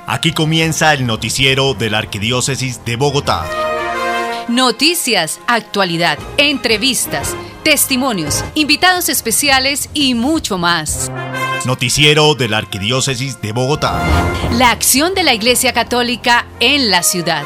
Aquí comienza el noticiero de la Arquidiócesis de Bogotá. Noticias, actualidad, entrevistas, testimonios, invitados especiales y mucho más. Noticiero de la Arquidiócesis de Bogotá. La acción de la Iglesia Católica en la ciudad.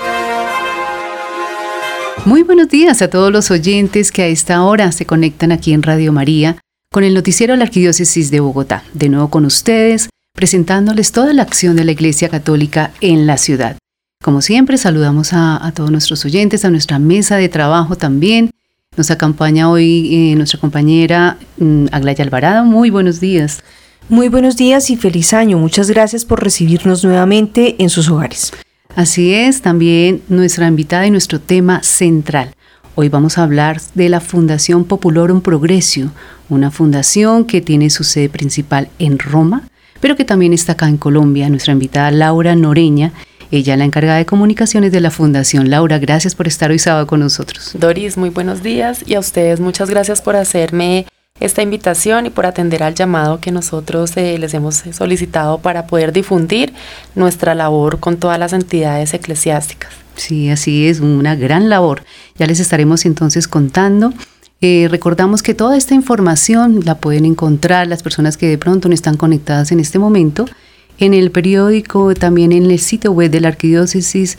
Muy buenos días a todos los oyentes que a esta hora se conectan aquí en Radio María con el noticiero de la Arquidiócesis de Bogotá. De nuevo con ustedes, presentándoles toda la acción de la Iglesia Católica en la ciudad. Como siempre, saludamos a todos nuestros oyentes, a nuestra mesa de trabajo también. Nos acompaña hoy nuestra compañera Aglaya Alvarado. Muy buenos días. Muy buenos días y feliz año. Muchas gracias por recibirnos nuevamente en sus hogares. Así es, también nuestra invitada y nuestro tema central. Hoy vamos a hablar de la Fundación Populorum Progressio, una fundación que tiene su sede principal en Roma, pero que también está acá en Colombia. Nuestra invitada Laura Noreña, ella es la encargada de comunicaciones de la Fundación. Laura, gracias por estar hoy sábado con nosotros. Doris, muy buenos días, y a ustedes muchas gracias por hacerme esta invitación y por atender al llamado que nosotros les hemos solicitado para poder difundir nuestra labor con todas las entidades eclesiásticas. Sí, así es, una gran labor. Ya les estaremos entonces contando. Recordamos que toda esta información la pueden encontrar las personas que de pronto no están conectadas en este momento en el periódico, también en el sitio web de la Arquidiócesis,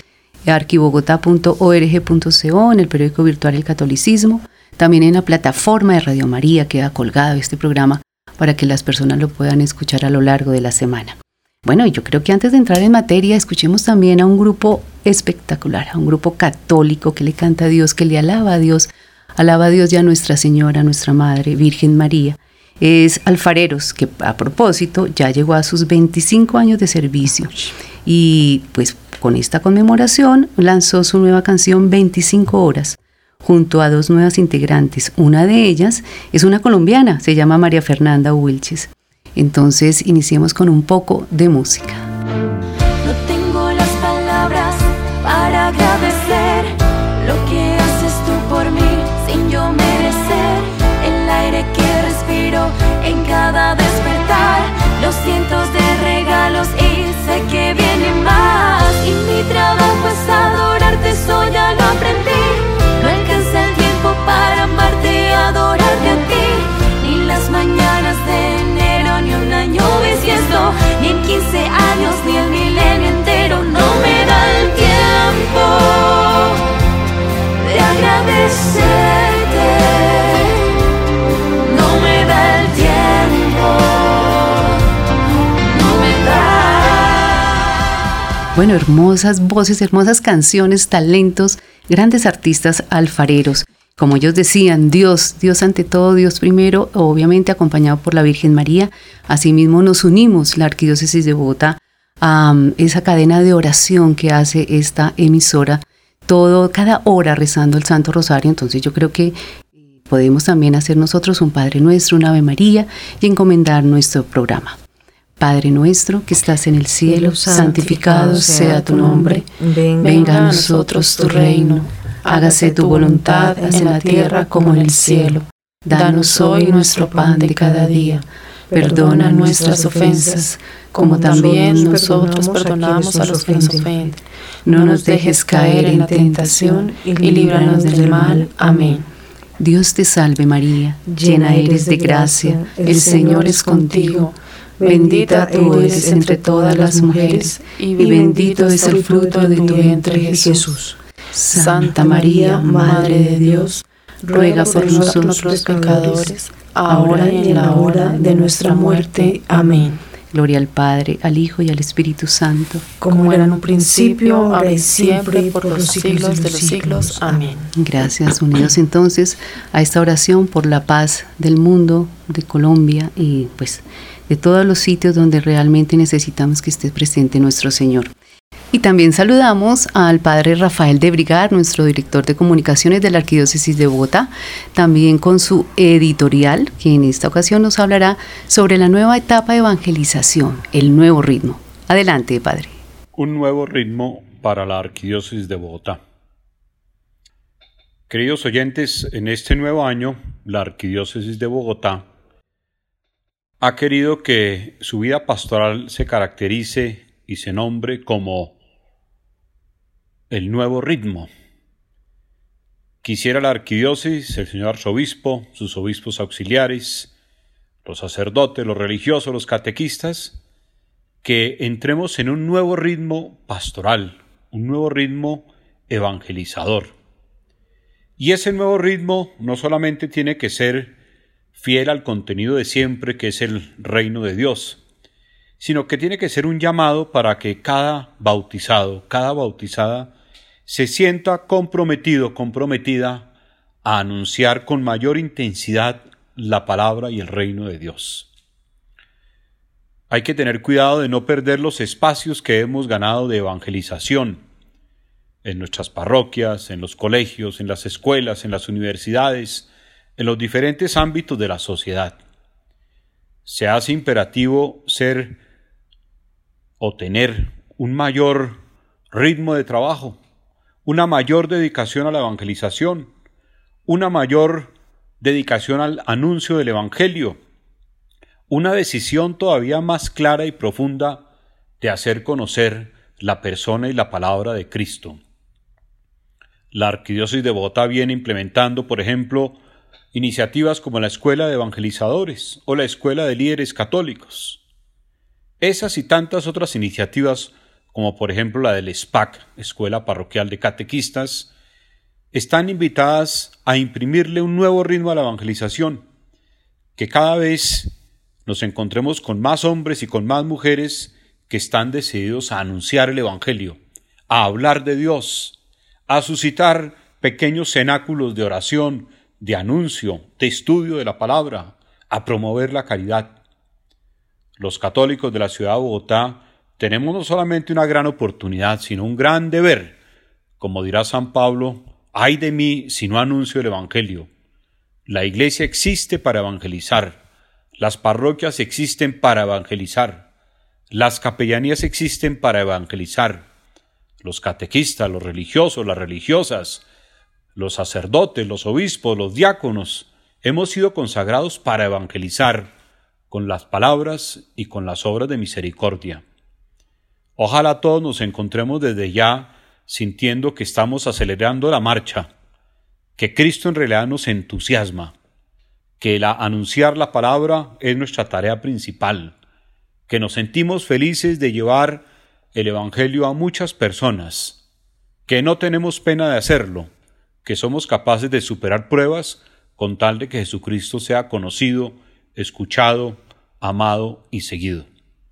arquibogotá.org.co, en el periódico virtual El Catolicismo, también en la plataforma de Radio María queda colgado este programa para que las personas lo puedan escuchar a lo largo de la semana. Bueno, yo creo que antes de entrar en materia, escuchemos también a un grupo espectacular, a un grupo católico que le canta a Dios, que le alaba a Dios y a Nuestra Señora, nuestra Madre, Virgen María. Es Alfareros, que a propósito ya llegó a sus 25 años de servicio y pues con esta conmemoración lanzó su nueva canción 25 horas junto a dos nuevas integrantes. Una de ellas es una colombiana, se llama María Fernanda Wilches. Entonces iniciemos con un poco de música. No tengo las palabras para agradecer lo que haces tú por mí sin yo merecer el aire que respiro en cada despertar, los cientos de regalos y sé que viene más. Y mi trabajo es adorarte, eso ya lo aprendí. No alcanza el tiempo para amarte, adorarte a ti. Ni las mañanas de enero, ni un año bisiesto, ni en 15 años, ni el milenio entero. No me da el tiempo de agradecerte. No me da el tiempo. No me da. Bueno, hermosas voces, hermosas canciones, talentos, grandes artistas alfareros. Como ellos decían, Dios ante todo, Dios primero, obviamente acompañado por la Virgen María. Asimismo nos unimos, la Arquidiócesis de Bogotá, a esa cadena de oración que hace esta emisora, cada hora rezando el Santo Rosario. Entonces yo creo que podemos también hacer nosotros un Padre Nuestro, un Ave María y encomendar nuestro programa. Padre nuestro que estás en el cielo, santificado sea tu nombre. Venga a nosotros tu reino. Hágase tu voluntad en la tierra como en el cielo. Danos hoy nuestro pan de cada día. Perdona nuestras ofensas, como también nosotros perdonamos a los que nos ofenden. No nos dejes caer en la tentación y líbranos del mal. Amén. Dios te salve María, llena eres de gracia, el Señor es contigo. Bendita tú eres entre todas las mujeres, y bendito es el fruto de tu vientre Jesús. Santa María, Madre de Dios, ruega por nosotros pecadores, ahora y en la hora de nuestra muerte. Amén. Gloria al Padre, al Hijo y al Espíritu Santo, como era en un principio, ahora y siempre, por los siglos de los siglos. Amén. Gracias, unidos entonces a esta oración por la paz del mundo, de Colombia y pues de todos los sitios donde realmente necesitamos que esté presente nuestro Señor. Y también saludamos al Padre Rafael de Brigar, nuestro director de comunicaciones de la Arquidiócesis de Bogotá, también con su editorial, que en esta ocasión nos hablará sobre la nueva etapa de evangelización, el nuevo ritmo. Adelante, Padre. Un nuevo ritmo para la Arquidiócesis de Bogotá. Queridos oyentes, en este nuevo año, la Arquidiócesis de Bogotá ha querido que su vida pastoral se caracterice y se nombre como el nuevo ritmo. Quisiera la arquidiócesis, el señor arzobispo, sus obispos auxiliares, los sacerdotes, los religiosos, los catequistas, que entremos en un nuevo ritmo pastoral, un nuevo ritmo evangelizador. Y ese nuevo ritmo no solamente tiene que ser fiel al contenido de siempre, que es el reino de Dios, sino que tiene que ser un llamado para que cada bautizado, cada bautizada, se sienta comprometido, comprometida a anunciar con mayor intensidad la palabra y el reino de Dios. Hay que tener cuidado de no perder los espacios que hemos ganado de evangelización en nuestras parroquias, en los colegios, en las escuelas, en las universidades, en los diferentes ámbitos de la sociedad. Se hace imperativo ser o tener un mayor ritmo de trabajo, una mayor dedicación a la evangelización, una mayor dedicación al anuncio del Evangelio, una decisión todavía más clara y profunda de hacer conocer la persona y la palabra de Cristo. La Arquidiócesis de Bogotá viene implementando, por ejemplo, iniciativas como la Escuela de Evangelizadores o la Escuela de Líderes Católicos. Esas y tantas otras iniciativas, como por ejemplo la del SPAC, Escuela Parroquial de Catequistas, están invitadas a imprimirle un nuevo ritmo a la evangelización, que cada vez nos encontremos con más hombres y con más mujeres que están decididos a anunciar el Evangelio, a hablar de Dios, a suscitar pequeños cenáculos de oración, de anuncio, de estudio de la palabra, a promover la caridad. Los católicos de la ciudad de Bogotá tenemos no solamente una gran oportunidad, sino un gran deber. Como dirá San Pablo, ay de mí si no anuncio el Evangelio. La Iglesia existe para evangelizar, las parroquias existen para evangelizar, las capellanías existen para evangelizar, los catequistas, los religiosos, las religiosas, los sacerdotes, los obispos, los diáconos, hemos sido consagrados para evangelizar con las palabras y con las obras de misericordia. Ojalá todos nos encontremos desde ya sintiendo que estamos acelerando la marcha, que Cristo en realidad nos entusiasma, que anunciar la palabra es nuestra tarea principal, que nos sentimos felices de llevar el Evangelio a muchas personas, que no tenemos pena de hacerlo, que somos capaces de superar pruebas con tal de que Jesucristo sea conocido, escuchado, amado y seguido.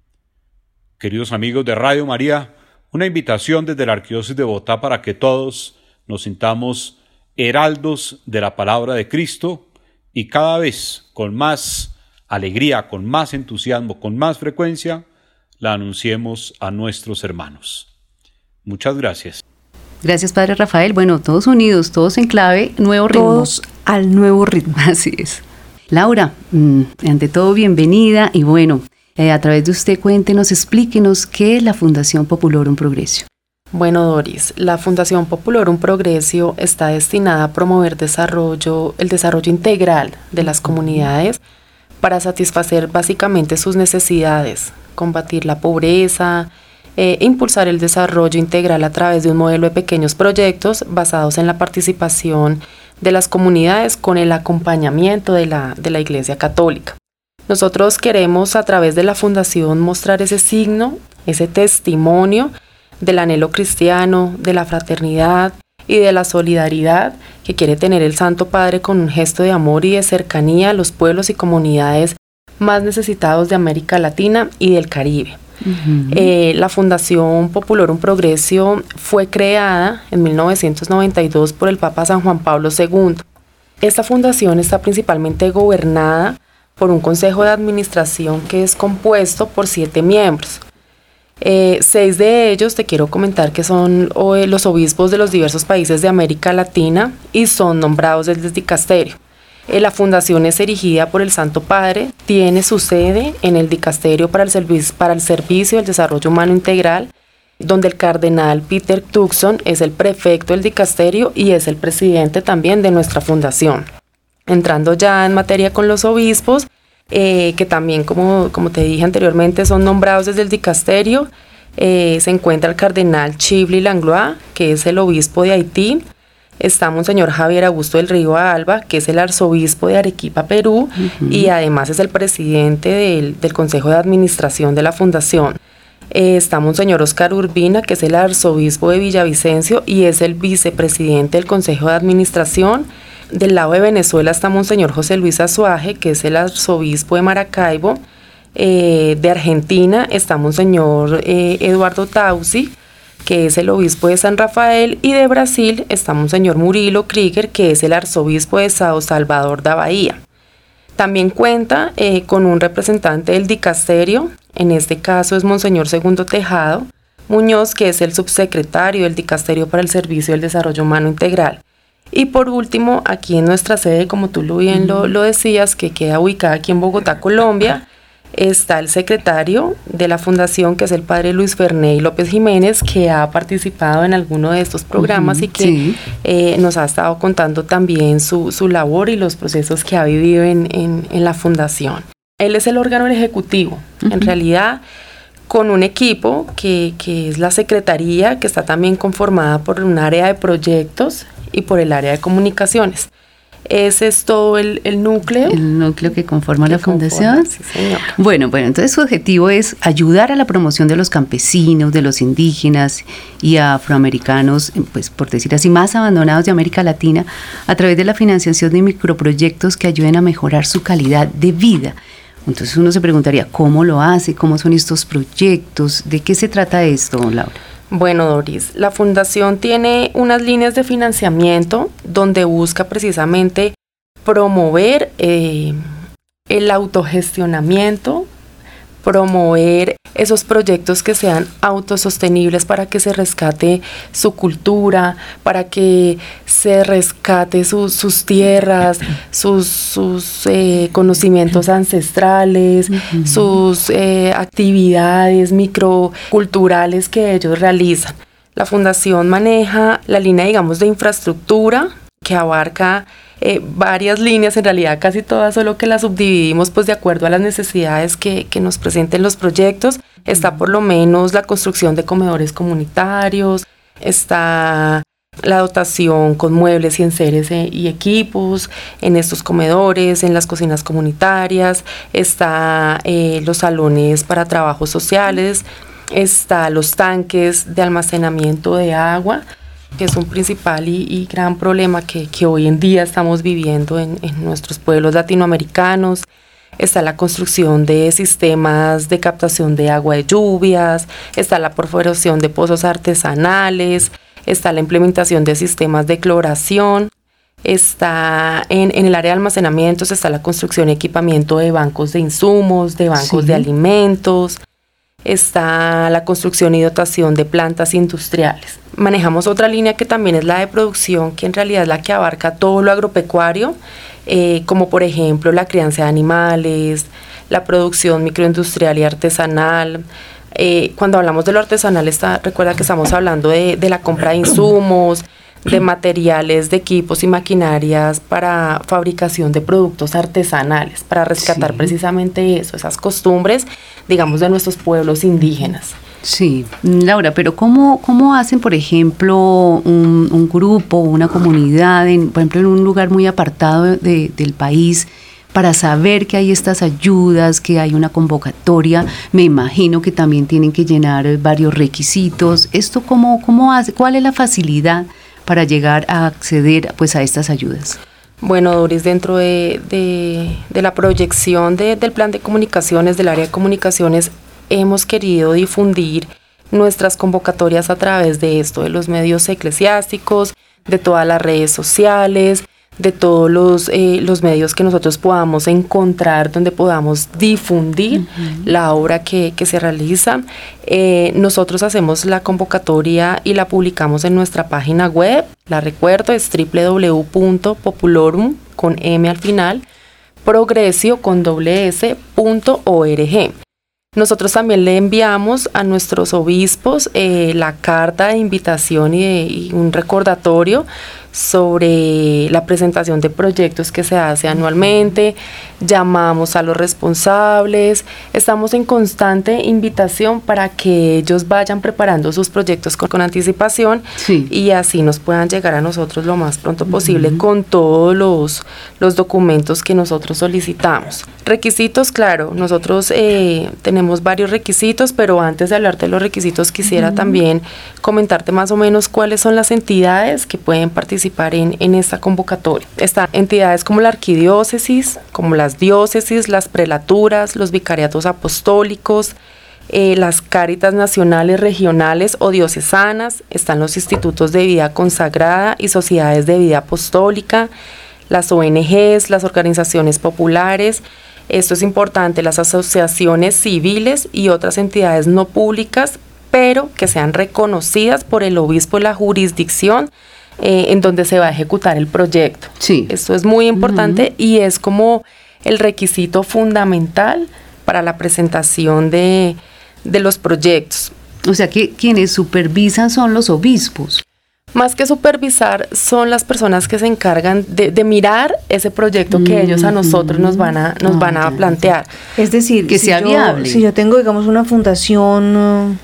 Queridos amigos de Radio María, una invitación desde la Arquidiócesis de Bogotá para que todos nos sintamos heraldos de la palabra de Cristo y cada vez con más alegría, con más entusiasmo, con más frecuencia, la anunciemos a nuestros hermanos. Muchas gracias. Gracias, Padre Rafael. Bueno, todos unidos, todos en clave, nuevo ritmo. Todos al nuevo ritmo. Así es. Laura, ante todo, bienvenida y bueno, a través de usted cuéntenos, explíquenos qué es la Fundación Populorum Progressio. Bueno, Doris, la Fundación Populorum Progressio está destinada a promover el desarrollo integral de las comunidades para satisfacer básicamente sus necesidades, combatir la pobreza, impulsar el desarrollo integral a través de un modelo de pequeños proyectos basados en la participación de las comunidades con el acompañamiento de la Iglesia Católica. Nosotros queremos a través de la Fundación mostrar ese signo, ese testimonio del anhelo cristiano, de la fraternidad y de la solidaridad que quiere tener el Santo Padre con un gesto de amor y de cercanía a los pueblos y comunidades más necesitados de América Latina y del Caribe. Uh-huh. La Fundación Populorum Progressio fue creada en 1992 por el Papa San Juan Pablo II. Esta fundación está principalmente gobernada por un consejo de administración que es compuesto por 7 miembros. 6 de ellos te quiero comentar que son los obispos de los diversos países de América Latina y son nombrados desde el dicasterio. La fundación es erigida por el Santo Padre, tiene su sede en el Dicasterio para el Servicio del Desarrollo Humano Integral, donde el cardenal Peter Turkson es el prefecto del dicasterio y es el presidente también de nuestra fundación. Entrando ya en materia con los obispos, que también, como te dije anteriormente, son nombrados desde el dicasterio, se encuentra el cardenal Chibli Langlois, que es el obispo de Haití. Está Monseñor Javier Augusto del Río Alba, que es el arzobispo de Arequipa, Perú, y además es el presidente del Consejo de Administración de la Fundación. Está Monseñor Oscar Urbina, que es el arzobispo de Villavicencio y es el vicepresidente del Consejo de Administración. Del lado de Venezuela está Monseñor José Luis Azuaje, que es el arzobispo de Maracaibo. De Argentina está Monseñor Eduardo Tausi, que es el obispo de San Rafael, y de Brasil está Monseñor Murilo Krieger, que es el arzobispo de São Salvador da Bahía. También cuenta con un representante del dicasterio, en este caso es Monseñor Segundo Tejado Muñoz, que es el subsecretario del dicasterio para el Servicio del Desarrollo Humano Integral. Y por último, aquí en nuestra sede, como tú bien lo decías, que queda ubicada aquí en Bogotá, Colombia, está el secretario de la fundación, que es el padre Luis Ferney López Jiménez, que ha participado en alguno de estos programas y que nos ha estado contando también su labor y los procesos que ha vivido en la fundación. Él es el órgano ejecutivo, en realidad, con un equipo que es la secretaría, que está también conformada por un área de proyectos y por el área de comunicaciones. Ese es todo el núcleo. El núcleo que conforma la fundación. Sí, señora. Bueno, entonces su objetivo es ayudar a la promoción de los campesinos, de los indígenas y afroamericanos, pues por decir así, más abandonados de América Latina, a través de la financiación de microproyectos que ayuden a mejorar su calidad de vida. Entonces uno se preguntaría, ¿cómo lo hace? ¿Cómo son estos proyectos? ¿De qué se trata esto, Laura? Bueno, Doris, la Fundación tiene unas líneas de financiamiento donde busca precisamente promover el autogestionamiento, promover esos proyectos que sean autosostenibles para que se rescate su cultura, para que se rescate sus tierras, sus conocimientos ancestrales, sus actividades microculturales que ellos realizan. La Fundación maneja la línea, digamos, de infraestructura que abarca varias líneas, en realidad casi todas, solo que las subdividimos pues de acuerdo a las necesidades que nos presenten los proyectos. Está por lo menos la construcción de comedores comunitarios, está la dotación con muebles y enseres y equipos en estos comedores, en las cocinas comunitarias, está los salones para trabajos sociales, está los tanques de almacenamiento de agua, que es un principal y gran problema que hoy en día estamos viviendo en nuestros pueblos latinoamericanos. Está la construcción de sistemas de captación de agua de lluvias, está la perforación de pozos artesanales, está la implementación de sistemas de cloración, está en el área de almacenamientos, está la construcción y equipamiento de bancos de insumos, de bancos de alimentos, está la construcción y dotación de plantas industriales. Manejamos otra línea que también es la de producción, que en realidad es la que abarca todo lo agropecuario, como por ejemplo la crianza de animales, la producción microindustrial y artesanal. Cuando hablamos de lo artesanal, recuerda que estamos hablando de la compra de insumos, de materiales, de equipos y maquinarias para fabricación de productos artesanales, para rescatar precisamente eso, esas costumbres, digamos, de nuestros pueblos indígenas. Sí, Laura, pero ¿cómo hacen, por ejemplo, un grupo, una comunidad, por ejemplo, en un lugar muy apartado del país, para saber que hay estas ayudas, que hay una convocatoria? Me imagino que también tienen que llenar varios requisitos. ¿Esto cómo hace? ¿Cuál es la facilidad para llegar a acceder pues a estas ayudas? Bueno, Doris, dentro de la proyección del plan de comunicaciones, del área de comunicaciones, hemos querido difundir nuestras convocatorias a través de esto, de los medios eclesiásticos, de todas las redes sociales, de todos los medios que nosotros podamos encontrar, donde podamos difundir la obra que se realiza. Nosotros hacemos la convocatoria y la publicamos en nuestra página web. La recuerdo, es www.populorum, con M al final, progressio, con s.org. Nosotros también le enviamos a nuestros obispos la carta de invitación y un recordatorio sobre la presentación de proyectos que se hace anualmente, llamamos a los responsables, estamos en constante invitación para que ellos vayan preparando sus proyectos con anticipación, Sí. y así nos puedan llegar a nosotros lo más pronto posible con todos los documentos que nosotros solicitamos. Requisitos, claro, nosotros tenemos varios requisitos, pero antes de hablar de los requisitos quisiera también comentarte más o menos cuáles son las entidades que pueden participar en esta convocatoria. Están entidades como la arquidiócesis, como las diócesis, las prelaturas, los vicariatos apostólicos, las cáritas nacionales, regionales o diocesanas, están los institutos de vida consagrada y sociedades de vida apostólica, las ONGs, las organizaciones populares. Esto es importante, las asociaciones civiles y otras entidades no públicas, pero que sean reconocidas por el obispo de la jurisdicción en donde se va a ejecutar el proyecto. Sí. Esto es muy importante y es como el requisito fundamental para la presentación de los proyectos. O sea que quienes supervisan son los obispos. Más que supervisar, son las personas que se encargan de mirar ese proyecto que ellos a nosotros nos van a plantear. Es decir, Que sea viable. Si yo tengo, digamos, una fundación,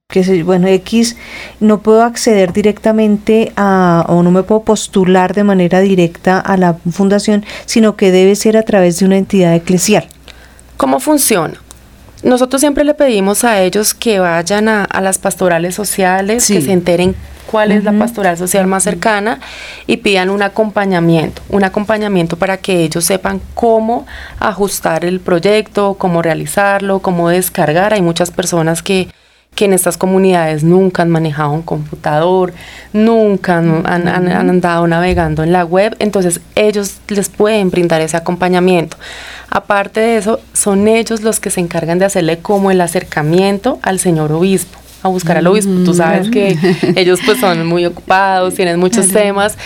X, no puedo acceder directamente o no me puedo postular de manera directa a la fundación, sino que debe ser a través de una entidad eclesial. ¿Cómo funciona? Nosotros siempre le pedimos a ellos que vayan a las pastorales sociales, Sí. que se enteren cuál es la pastoral social más cercana y pidan un acompañamiento para que ellos sepan cómo ajustar el proyecto, cómo realizarlo, cómo descargar. Hay muchas personas que en estas comunidades nunca han manejado un computador, nunca han andado navegando en la web, entonces ellos les pueden brindar ese acompañamiento. Aparte de eso, son ellos los que se encargan de hacerle como el acercamiento al señor obispo, a buscar al obispo. Tú sabes que ellos pues son muy ocupados, tienen muchos temas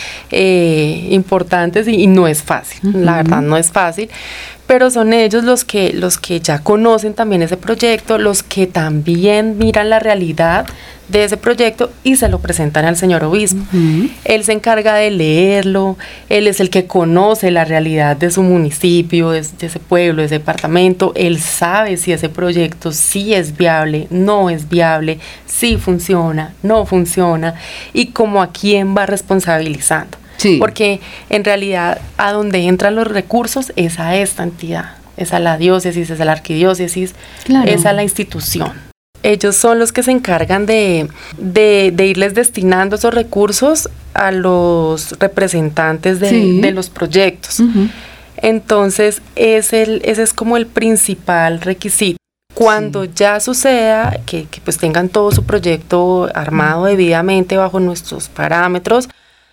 importantes y no es fácil, la verdad no es fácil. Pero son ellos los que ya conocen también ese proyecto, los que también miran la realidad de ese proyecto y se lo presentan al señor obispo. Él se encarga de leerlo, él es el que conoce la realidad de su municipio, de ese pueblo, de ese departamento. Él sabe si ese proyecto sí es viable, no es viable, sí funciona, no funciona, y como a quién va responsabilizando. Sí. Porque en realidad a donde entran los recursos es a esta entidad, es a la diócesis, es a la arquidiócesis, Claro. es a la institución. Ellos son los que se encargan de irles destinando esos recursos a los representantes de los proyectos. Entonces ese es como el principal requisito. Cuando ya suceda que pues tengan todo su proyecto armado debidamente bajo nuestros parámetros,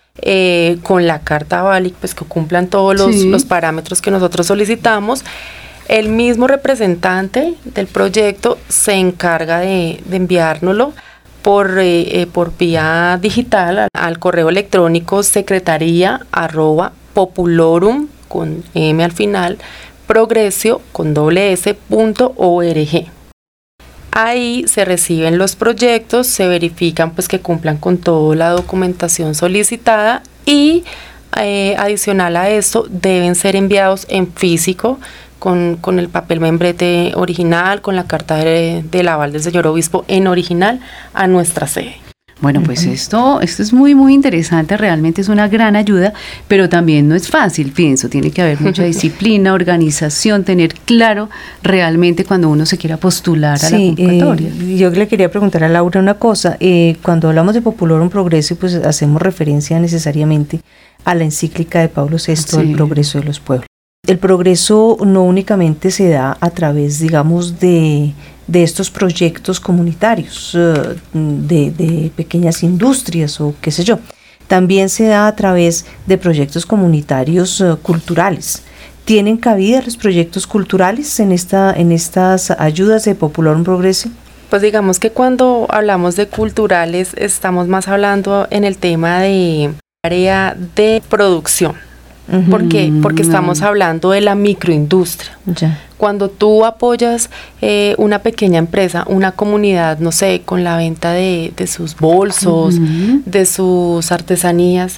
con la carta VALIC, pues que cumplan todos los parámetros que nosotros solicitamos, el mismo representante del proyecto se encarga de enviárnoslo por vía digital al correo electrónico secretaría@populorum con M al final, progressio.org. Ahí se reciben los proyectos, se verifican pues que cumplan con toda la documentación solicitada y adicional a esto deben ser enviados en físico con el papel membrete original, con la carta del aval del señor obispo en original a nuestra sede. Bueno, pues esto es muy, muy interesante, realmente es una gran ayuda, pero también no es fácil, pienso, tiene que haber mucha disciplina, organización, tener claro realmente cuando uno se quiera postular a la convocatoria. Yo le quería preguntar a Laura una cosa, cuando hablamos de Populorum Progressio, pues hacemos referencia necesariamente a la encíclica de Pablo VI, El progreso de los pueblos. El progreso no únicamente se da a través, digamos, de estos proyectos comunitarios, de pequeñas industrias o qué sé yo. También se da a través de proyectos comunitarios culturales. ¿Tienen cabida los proyectos culturales en estas ayudas de Populorum Progressio? Pues digamos que cuando hablamos de culturales estamos más hablando en el tema de área de producción. ¿Por qué? Porque estamos hablando de la microindustria. Ya. Cuando tú apoyas una pequeña empresa, una comunidad, no sé, con la venta de sus bolsos, de sus artesanías,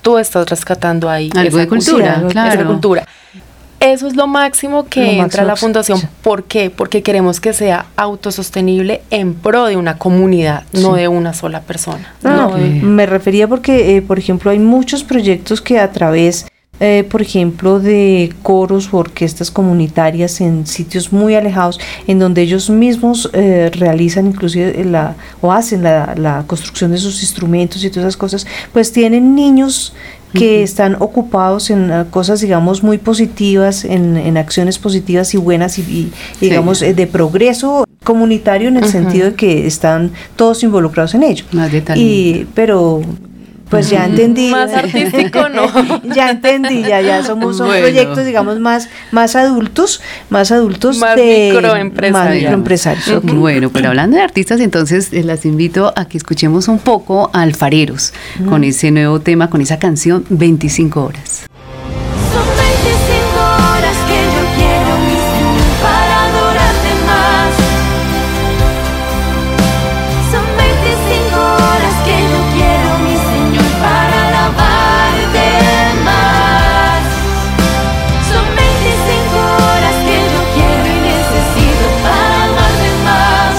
tú estás rescatando ahí algo de cultura, claro. Esa cultura. Eso es lo máximo que entra a la fundación. ¿Por qué? Porque queremos que sea autosostenible en pro de una comunidad, no de una sola persona. Me refería porque, por ejemplo, hay muchos proyectos que a través, por ejemplo, de coros o orquestas comunitarias en sitios muy alejados, en donde ellos mismos realizan inclusive hacen la construcción de sus instrumentos y todas esas cosas, pues tienen niños que están ocupados en cosas, digamos, muy positivas, en acciones positivas y buenas y digamos, de progreso comunitario, en el sentido de que están todos involucrados en ello. Más de talento. Pero pues ya entendí. Más artístico, no. Ya entendí, ya son proyectos, digamos, más adultos más de microempresarios. Okay. Bueno, pero hablando de artistas, entonces las invito a que escuchemos un poco a Alfareros con ese nuevo tema, con esa canción 25 horas. Son 25 horas que yo quiero, mi Señor, para adorarte más. Son 25 horas que yo quiero, mi Señor, para alabarte más. Son 25 horas que yo quiero y necesito para amarte más.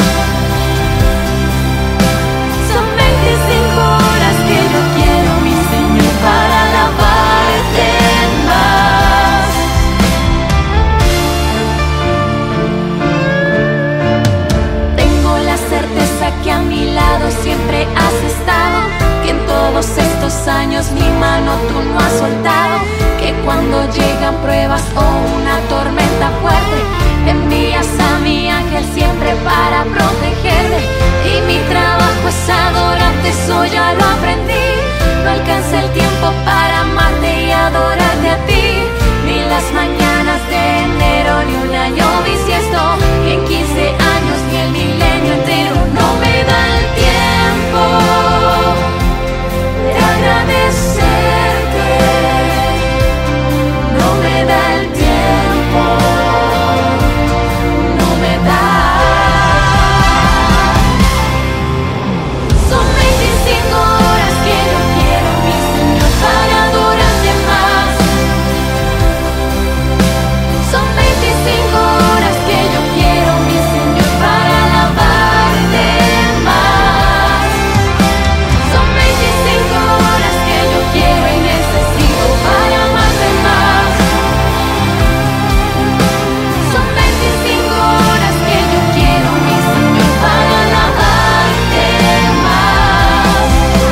Son 25 horas que yo quiero, mi Señor, para alabarte más. Tengo la certeza que a mi lado siempre has estado, que en todos estos años mi mano tú no has soltado, que cuando llegan pruebas o una tormenta fuerte, envías a mi ángel siempre para protegerme. Y mi trabajo es adorarte, eso ya lo aprendí. No alcanza el tiempo para amarte y adorarte a ti. Ni las mañanas de enero, ni un año bisiesto, ni en 15 años, ni el milenio entero. No me da el tiempo de agradecerte. No me da el tiempo, no me da. Son 25 horas que yo quiero, mi Señor, para adorarte más. Son 25 horas que yo quiero, mi Señor, para alabarte más. Son 25 horas que yo quiero y necesito para amarte más. Son 25 horas que yo quiero, mi Señor, para alabarte más.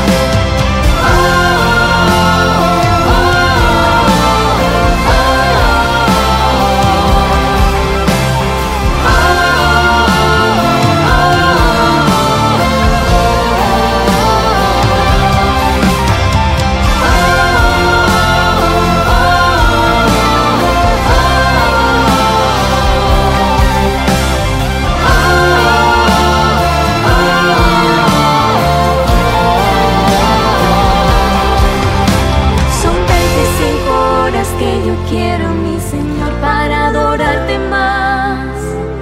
Son 25 horas que yo quiero, mi Señor, para adorarte más.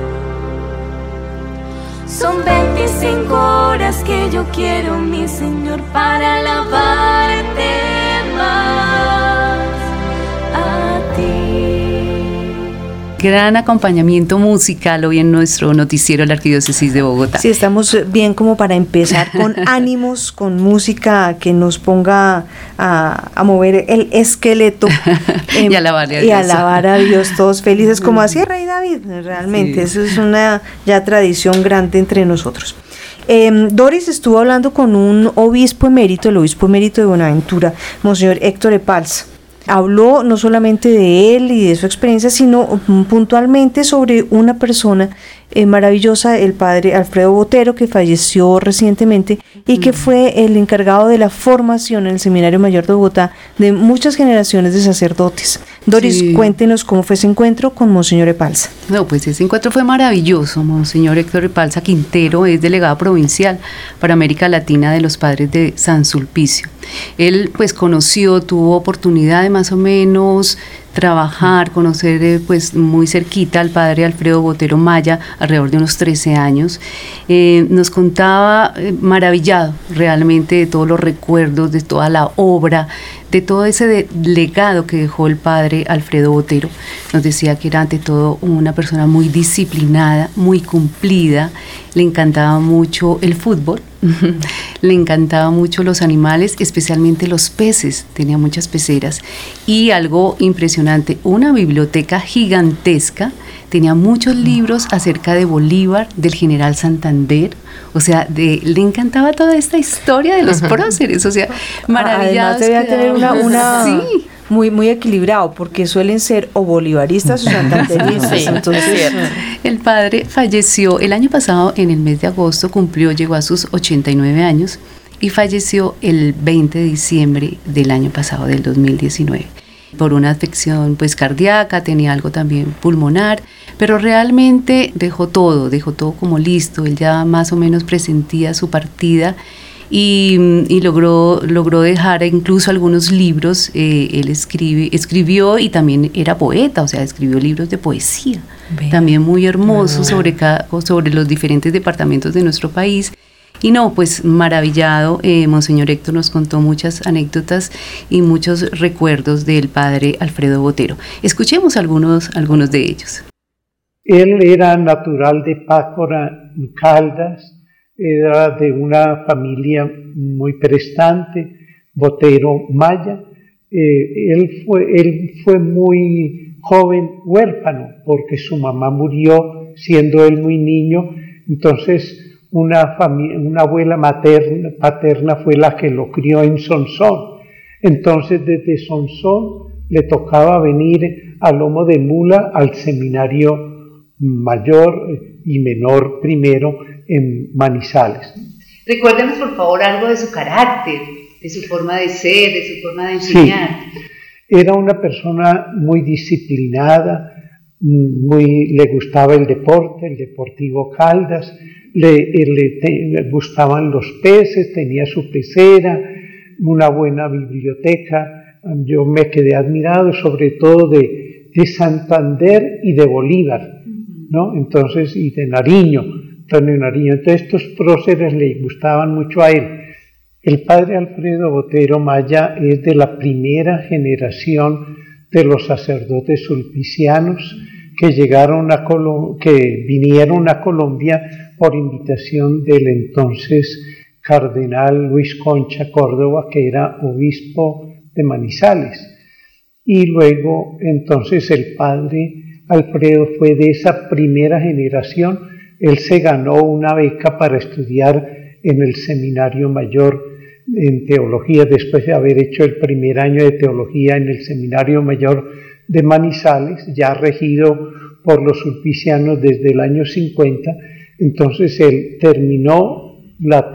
Son 25 horas que yo quiero, mi Señor, para alabarte más a ti. Gran acompañamiento musical hoy en nuestro noticiero La Arquidiócesis de Bogotá. Sí, estamos bien como para empezar con ánimos, con música que nos ponga a mover el esqueleto y alabarle a y Dios. Alabar a Dios, todos felices, como hacía Rey David, realmente. Sí. Eso es una ya tradición grande entre nosotros. Doris estuvo hablando con un obispo emérito, el obispo emérito de Buenaventura, Monseñor Héctor Epalza. Habló no solamente de él y de su experiencia, sino puntualmente sobre una persona maravillosa, el padre Alfredo Botero, que falleció recientemente y que fue el encargado de la formación en el Seminario Mayor de Bogotá de muchas generaciones de sacerdotes. Doris, cuéntenos cómo fue ese encuentro con Monseñor Epalza. No, pues ese encuentro fue maravilloso. Monseñor Héctor Epalza Quintero es delegado provincial para América Latina de los Padres de San Sulpicio. Él pues tuvo oportunidad de más o menos trabajar, conocer pues muy cerquita al padre Alfredo Botero Maya, alrededor de unos 13 años. Nos contaba maravillado realmente de todos los recuerdos, de toda la obra, de todo ese legado que dejó el padre Alfredo Botero. Nos decía que era ante todo una persona muy disciplinada, muy cumplida, le encantaba mucho el fútbol, le encantaba mucho los animales, especialmente los peces, tenía muchas peceras, y algo impresionante, una biblioteca gigantesca, tenía muchos libros acerca de Bolívar, del general Santander, o sea, le encantaba toda esta historia de los próceres, o sea, maravillados. Además debía tener una sí, muy equilibrado, porque suelen ser o bolivaristas o santanderistas. Sí, entonces, el padre falleció el año pasado, en el mes de agosto, llegó a sus 89 años y falleció el 20 de diciembre del año pasado, del 2019. Por una afección pues cardíaca, tenía algo también pulmonar, pero realmente dejó todo como listo. Él ya más o menos presentía su partida y logró dejar incluso algunos libros. Él escribió y también era poeta, o sea, escribió libros de poesía, también muy hermosos sobre los diferentes departamentos de nuestro país. Y no, pues maravillado, Monseñor Héctor nos contó muchas anécdotas y muchos recuerdos del padre Alfredo Botero. Escuchemos algunos de ellos. Él era natural de Pácora, Caldas, era de una familia muy prestante, Botero Maya. Él fue muy joven huérfano porque su mamá murió siendo él muy niño, entonces una abuela paterna fue la que lo crió en Sonsón. Entonces desde Sonsón le tocaba venir a lomo de mula al seminario mayor y menor primero en Manizales. Recuérdenos por favor algo de su carácter, de su forma de ser, de su forma de enseñar. Sí, era una persona muy disciplinada, le gustaba el deporte, el Deportivo Caldas, le gustaban los peces, tenía su pecera, una buena biblioteca. Yo me quedé admirado sobre todo de Santander y de Bolívar, ¿no? Entonces, y de Nariño, Antonio Nariño. Entonces estos próceres le gustaban mucho a él. El padre Alfredo Botero Maya es de la primera generación de los sacerdotes sulpicianos que vinieron a Colombia por invitación del entonces cardenal Luis Concha Córdoba, que era obispo de Manizales. Y luego entonces el padre Alfredo fue de esa primera generación. Él se ganó una beca para estudiar en el Seminario Mayor en Teología, después de haber hecho el primer año de Teología en el Seminario Mayor de Manizales, ya regido por los sulpicianos desde el año 50. Entonces él terminó la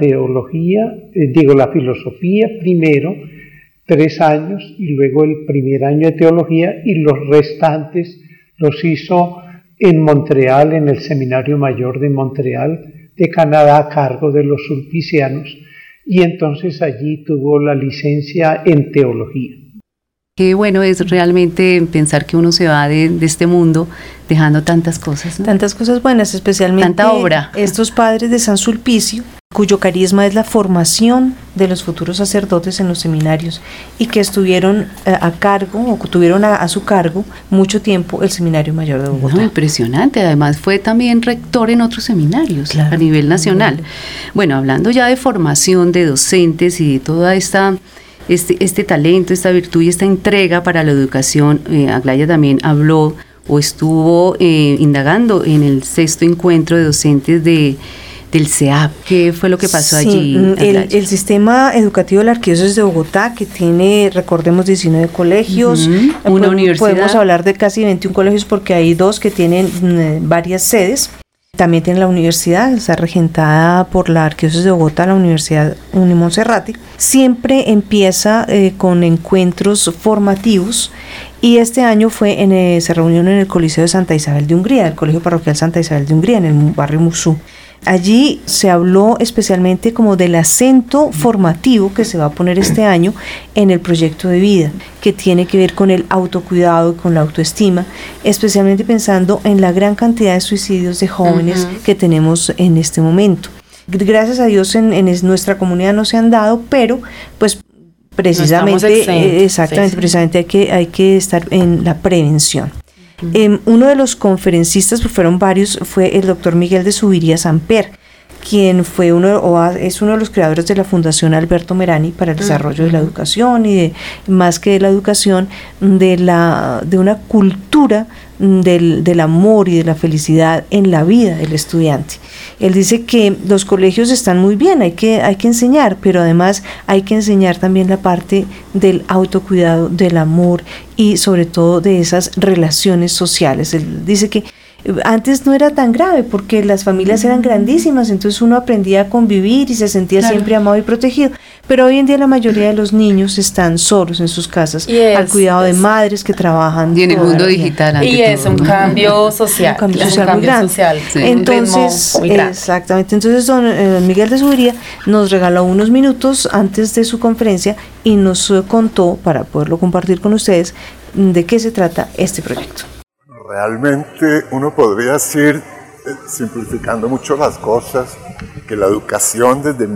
filosofía primero, 3 años, y luego el primer año de teología, y los restantes los hizo en Montreal, en el Seminario Mayor de Montreal, de Canadá, a cargo de los sulpicianos, y entonces allí tuvo la licencia en teología. Qué bueno es realmente pensar que uno se va de este mundo dejando tantas cosas, ¿no? Tantas cosas buenas, especialmente tanta obra. Estos padres de San Sulpicio, cuyo carisma es la formación de los futuros sacerdotes en los seminarios y que estuvieron a cargo o tuvieron a su cargo mucho tiempo el Seminario Mayor de Bogotá. No, impresionante, además fue también rector en otros seminarios a nivel nacional. Bueno, hablando ya de formación de docentes y de toda este talento, esta virtud y esta entrega para la educación, Aglaya también habló o estuvo indagando en el 6º encuentro de docentes del CEAP. ¿Qué fue lo que pasó allí? El sistema educativo de la Arquidiócesis de Bogotá, que tiene, recordemos, 19 colegios, una universidad. Podemos hablar de casi 21 colegios porque hay 2 que tienen varias sedes. También tiene la universidad, está regentada por la Arquidiócesis de Bogotá, la Universidad Unimonserrate. Siempre empieza con encuentros formativos y este año se reunieron en el Coliseo de Santa Isabel de Hungría, el Colegio Parroquial Santa Isabel de Hungría, en el barrio Musú. Allí se habló especialmente como del acento formativo que se va a poner este año en el proyecto de vida, que tiene que ver con el autocuidado y con la autoestima, especialmente pensando en la gran cantidad de suicidios de jóvenes que tenemos en este momento. Gracias a Dios en nuestra comunidad no se han dado, pero pues Precisamente, exactamente, precisamente hay que estar en la prevención. Uno de los conferencistas, pues fueron varios, fue el doctor Miguel de Zuviría Samper, quien es uno de los creadores de la Fundación Alberto Merani para el desarrollo de la educación y más que de la educación, de una cultura del amor y de la felicidad en la vida del estudiante. Él dice que los colegios están muy bien, hay que enseñar, pero además hay que enseñar también la parte del autocuidado, del amor y sobre todo de esas relaciones sociales. Él dice que antes no era tan grave porque las familias eran grandísimas, entonces uno aprendía a convivir y se sentía siempre amado y protegido, pero hoy en día la mayoría de los niños están solos en sus casas al cuidado de madres que trabajan y en el mundo digital y es un cambio social, un cambio social muy grande. Sí. Entonces, exactamente, entonces don Miguel de Zuviría nos regaló unos minutos antes de su conferencia y nos contó, para poderlo compartir con ustedes, de qué se trata este proyecto. Realmente uno podría decir, simplificando mucho las cosas, que la educación desde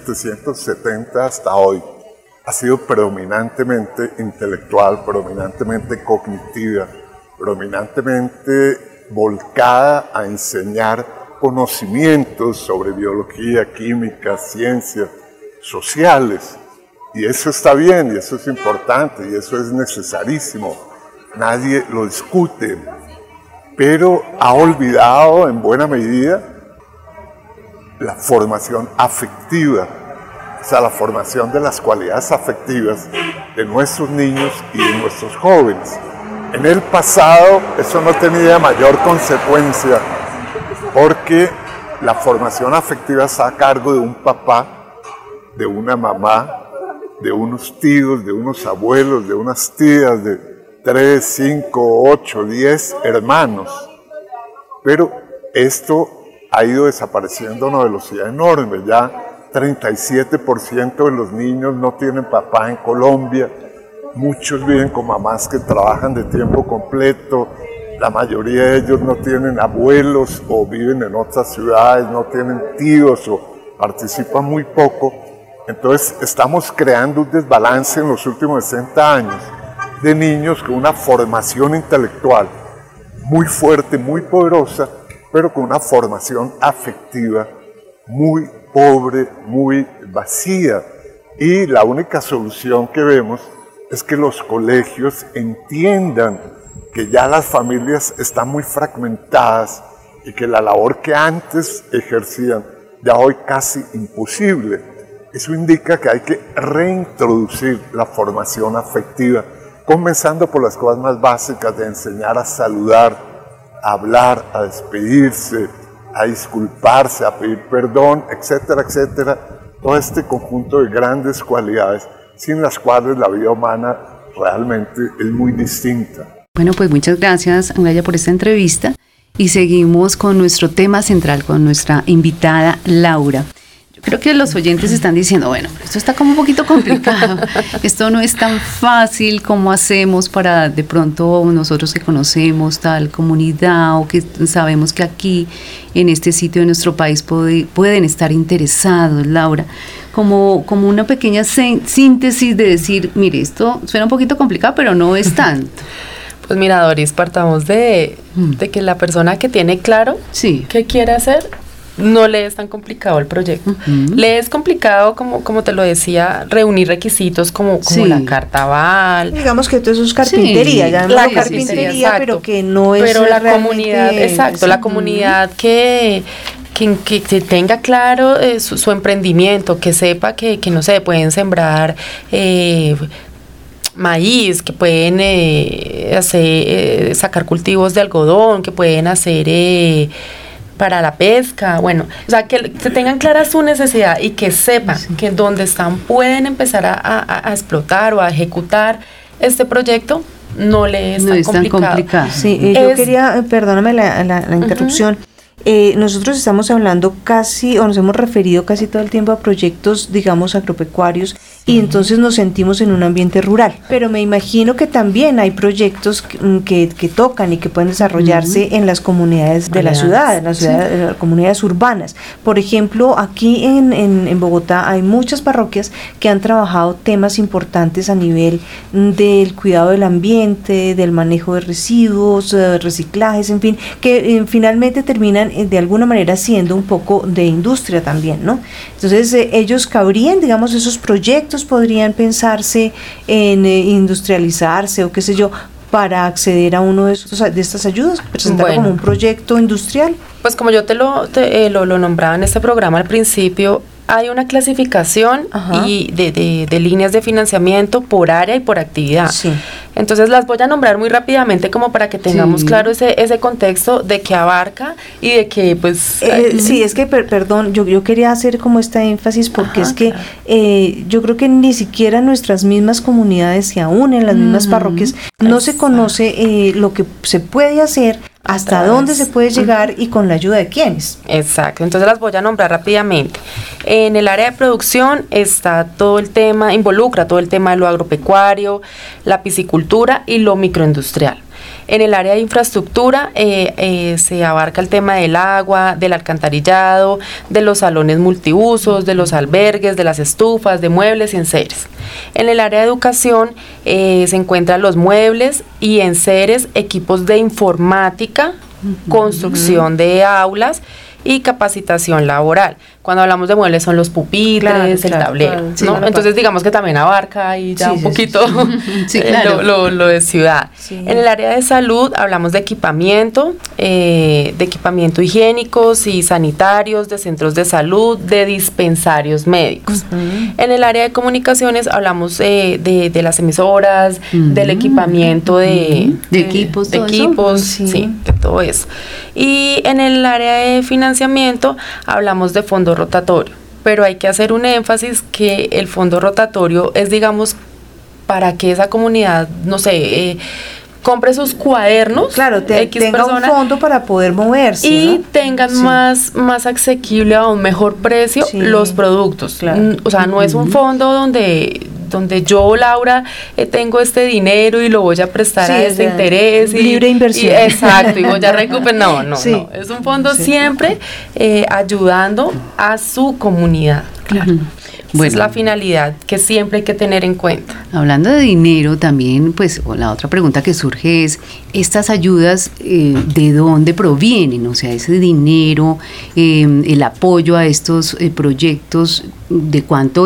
1770 hasta hoy ha sido predominantemente intelectual, predominantemente cognitiva, predominantemente volcada a enseñar conocimientos sobre biología, química, ciencias sociales. Y eso está bien, y eso es importante, y eso es necesarísimo. Nadie lo discute, pero ha olvidado en buena medida la formación afectiva, o sea, la formación de las cualidades afectivas de nuestros niños y de nuestros jóvenes. En el pasado eso no tenía mayor consecuencia, porque la formación afectiva está a cargo de un papá, de una mamá, de unos tíos, de unos abuelos, de unas tías, de 3, 5, 8, 10 hermanos, pero esto ha ido desapareciendo a una velocidad enorme. Ya 37% de los niños no tienen papá en Colombia, muchos viven con mamás que trabajan de tiempo completo, la mayoría de ellos no tienen abuelos o viven en otras ciudades, no tienen tíos o participan muy poco. Entonces estamos creando un desbalance en los últimos 60 años de niños con una formación intelectual muy fuerte, muy poderosa, pero con una formación afectiva muy pobre, muy vacía. Y la única solución que vemos es que los colegios entiendan que ya las familias están muy fragmentadas y que la labor que antes ejercían ya hoy casi imposible. Eso indica que hay que reintroducir la formación afectiva, comenzando por las cosas más básicas de enseñar a saludar, a hablar, a despedirse, a disculparse, a pedir perdón, etcétera, etcétera. Todo este conjunto de grandes cualidades sin las cuales la vida humana realmente es muy distinta. Bueno, pues muchas gracias, Anglaya, por esta entrevista y seguimos con nuestro tema central, con nuestra invitada Laura. Creo que los oyentes están diciendo, bueno, esto está como un poquito complicado, esto no es tan fácil, ¿cómo hacemos para de pronto nosotros que conocemos tal comunidad o que sabemos que aquí en este sitio de nuestro país pueden estar interesados, Laura? Como una pequeña síntesis de decir, mire, esto suena un poquito complicado, pero no es tanto. Pues mira, Doris, partamos de que la persona que tiene claro qué quiere hacer, no le es tan complicado el proyecto. Le es complicado, como te lo decía, reunir requisitos como la carta aval. Digamos que todo eso es carpintería, ya la carpintería, pero que no es. Pero la comunidad, la comunidad que tenga claro su emprendimiento, que sepa que no sé, pueden sembrar maíz, que pueden sacar cultivos de algodón, que pueden hacer para la pesca, bueno, o sea, que tengan clara su necesidad y que sepan que donde están pueden empezar a explotar o a ejecutar este proyecto, no le es tan complicado. Sí, yo quería, perdóname la interrupción, nosotros estamos hablando casi, o nos hemos referido casi todo el tiempo a proyectos, digamos, agropecuarios, y entonces nos sentimos en un ambiente rural. Pero me imagino que también hay proyectos que tocan y que pueden desarrollarse en las comunidades de la ciudad, en las comunidades urbanas. Por ejemplo, aquí en Bogotá hay muchas parroquias que han trabajado temas importantes a nivel del cuidado del ambiente, del manejo de residuos, reciclajes, en fin, que finalmente terminan de alguna manera siendo un poco de industria también, ¿no? Entonces ellos cabrían, digamos, esos proyectos podrían pensarse en industrializarse o qué sé yo, para acceder a uno de estas ayudas, presentarlo como un proyecto industrial. Pues como yo te lo nombraba en este programa al principio, hay una clasificación y de líneas de financiamiento por área y por actividad. Sí. Entonces las voy a nombrar muy rápidamente como para que tengamos claro ese contexto de que abarca y de que pues... sí, es que, perdón, yo quería hacer como esta énfasis porque es que yo creo que ni siquiera en nuestras mismas comunidades y aún en las mismas parroquias no se conoce lo que se puede hacer, hasta dónde se puede llegar y con la ayuda de quiénes. Exacto, entonces las voy a nombrar rápidamente. En el área de producción está involucra todo el tema de lo agropecuario, la piscicultura y lo microindustrial. En el área de infraestructura se abarca el tema del agua, del alcantarillado, de los salones multiusos, de los albergues, de las estufas, de muebles y enseres. En el área de educación se encuentran los muebles y enseres, equipos de informática, construcción de aulas y capacitación laboral. Cuando hablamos de muebles son los pupitres, el tablero, ¿no? Entonces digamos que también abarca ahí ya un poquito lo de ciudad. Sí. En el área de salud hablamos de equipamiento higiénicos y sanitarios, de centros de salud, de dispensarios médicos. En el área de comunicaciones hablamos de las emisoras, del equipamiento de equipos, de todo eso. Y en el área de financiamiento hablamos de fondos rotatorio, pero hay que hacer un énfasis que el fondo rotatorio es, digamos, para que esa comunidad, no sé, compre sus cuadernos, tenga un fondo para poder moverse y tengan más asequible a un mejor precio los productos. O sea, no es un fondo donde yo, Laura, tengo este dinero y lo voy a prestar a este interés. Libre inversión. Exacto, y voy a recuperar. No. Es un fondo siempre ayudando a su comunidad. Claro. Esa es la finalidad que siempre hay que tener en cuenta. Hablando de dinero también, pues la otra pregunta que surge es, ¿estas ayudas de dónde provienen? O sea, ese dinero, el apoyo a estos proyectos, ¿de cuánto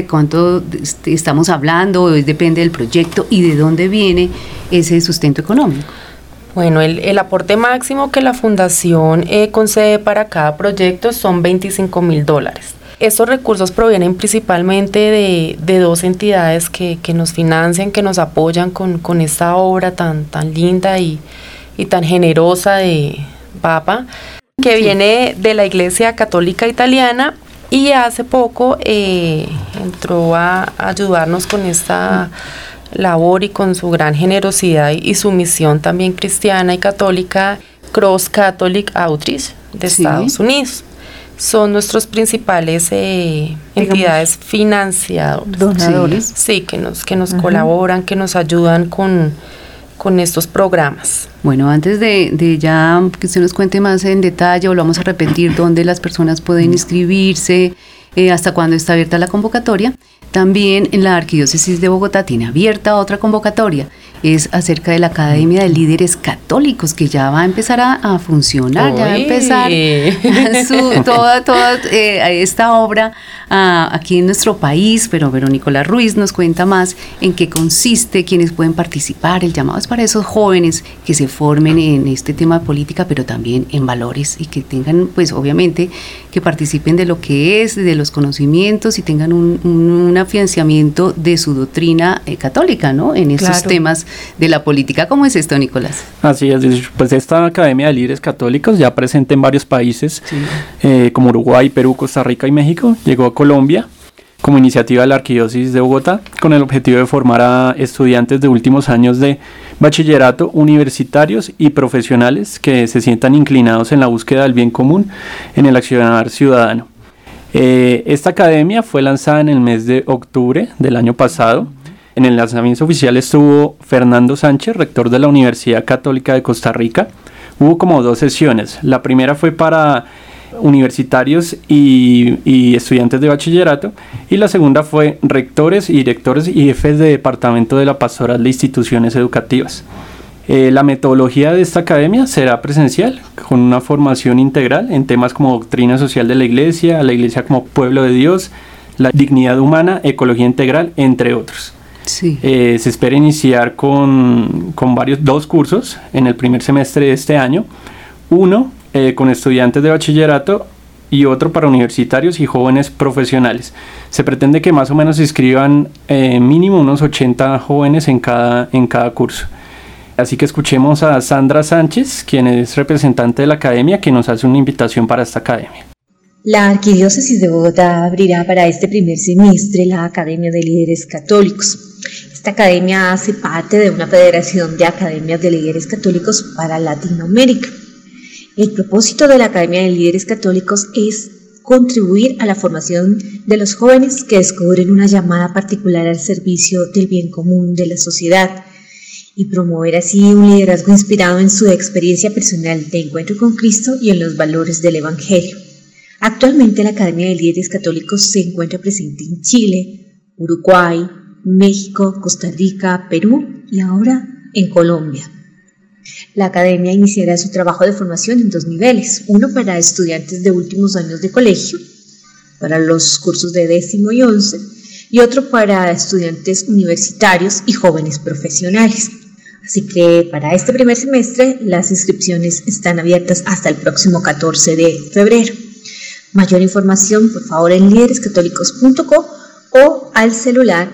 estamos hablando? Depende del proyecto y de dónde viene ese sustento económico. Bueno, el aporte máximo que la Fundación concede para cada proyecto son $25,000. Estos recursos provienen principalmente de dos entidades que nos financian, que nos apoyan con esta obra tan linda y tan generosa de Papa, que viene de la Iglesia Católica Italiana y hace poco entró a ayudarnos con esta labor y con su gran generosidad y su misión también cristiana y católica, Cross Catholic Outreach de Estados Unidos. Son nuestros principales entidades financiadoras, donadores, que nos colaboran, que nos ayudan con estos programas. Bueno, antes de ya que usted nos cuente más en detalle, volvamos a repetir dónde las personas pueden inscribirse, hasta cuándo está abierta la convocatoria. También en la Arquidiócesis de Bogotá tiene abierta otra convocatoria, es acerca de la Academia de Líderes Católicos, que ya va a empezar a funcionar, ya va a empezar toda esta obra aquí en nuestro país, pero Nicolás Ruiz nos cuenta más en qué consiste, quiénes pueden participar. El llamado es para esos jóvenes que se formen en este tema de política, pero también en valores y que tengan, pues obviamente, que participen de lo que es, de los conocimientos y tengan un afianzamiento de su doctrina católica, ¿no? En esos temas de la política. ¿Cómo es esto, Nicolás? Así es, pues esta Academia de Líderes Católicos ya presente en varios países, como Uruguay, Perú, Costa Rica y México. Llegó a Colombia como iniciativa de la Arquidiócesis de Bogotá con el objetivo de formar a estudiantes de últimos años de bachillerato, universitarios y profesionales que se sientan inclinados en la búsqueda del bien común en el accionar ciudadano. Esta academia fue lanzada en el mes de octubre del año pasado. En el lanzamiento oficial estuvo Fernando Sánchez, rector de la Universidad Católica de Costa Rica. Hubo como 2 sesiones. La primera fue para universitarios y estudiantes de bachillerato, y la segunda fue rectores y directores y jefes de departamento de la pastoral de instituciones educativas. La metodología de esta academia será presencial, con una formación integral en temas como doctrina social de la iglesia como pueblo de Dios, la dignidad humana, ecología integral, entre otros. Sí. Se espera iniciar con 2 cursos en el primer semestre de este año, uno con estudiantes de bachillerato y otro para universitarios y jóvenes profesionales. Se pretende que más o menos se inscriban mínimo unos 80 jóvenes en cada curso. Así que escuchemos a Sandra Sánchez, quien es representante de la academia, que nos hace una invitación para esta academia. La Arquidiócesis de Bogotá abrirá para este primer semestre la Academia de Líderes Católicos. Esta academia hace parte de una federación de academias de líderes católicos para Latinoamérica. El propósito de la Academia de Líderes Católicos es contribuir a la formación de los jóvenes que descubren una llamada particular al servicio del bien común de la sociedad y promover así un liderazgo inspirado en su experiencia personal de encuentro con Cristo y en los valores del Evangelio. Actualmente la Academia de Líderes Católicos se encuentra presente en Chile, Uruguay, México, Costa Rica, Perú y ahora en Colombia. La academia iniciará su trabajo de formación en 2 niveles, uno para estudiantes de últimos años de colegio, para los cursos de 10º y 11, y otro para estudiantes universitarios y jóvenes profesionales. Así que para este primer semestre las inscripciones están abiertas hasta el próximo 14 de febrero. Mayor información, por favor, en liderescatólicos.co o al celular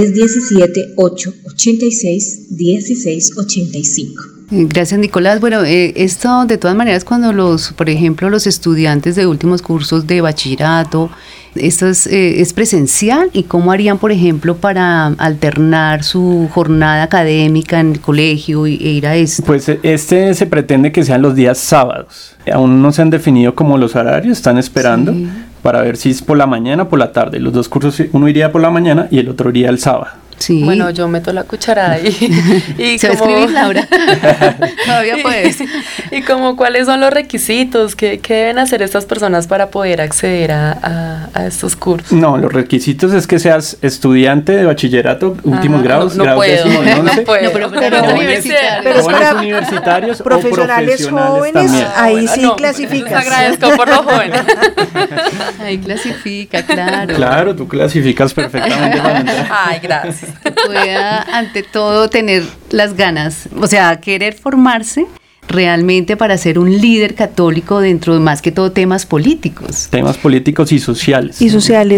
317-886-1685. Gracias, Nicolás. Bueno, esto de todas maneras, cuando por ejemplo, los estudiantes de últimos cursos de bachillerato, esto es presencial, ¿y cómo harían, por ejemplo, para alternar su jornada académica en el colegio e ir a esto? Pues se pretende que sean los días sábados. Aún no se han definido como los horarios, están esperando para ver si es por la mañana o por la tarde. Los 2 cursos, uno iría por la mañana y el otro iría el sábado. Sí. Bueno, yo meto la cucharada y ¿se va a escribir, Laura? Todavía puedes. Y como cuáles son los requisitos, ¿qué deben hacer estas personas para poder acceder a estos cursos? No, los requisitos es que seas estudiante de bachillerato, últimos grados, no grados puedo, 10º y 11. no puedo. Pero jóvenes universitarios profesionales o profesionales jóvenes, también. ahí sí clasificas. Les agradezco por los jóvenes. Ahí clasifica, claro. Claro, tú clasificas perfectamente para entrar. Ay, gracias. Pueda, ante todo, tener las ganas, o sea, querer formarse realmente para ser un líder católico dentro de más que todo temas políticos. Temas políticos y sociales. En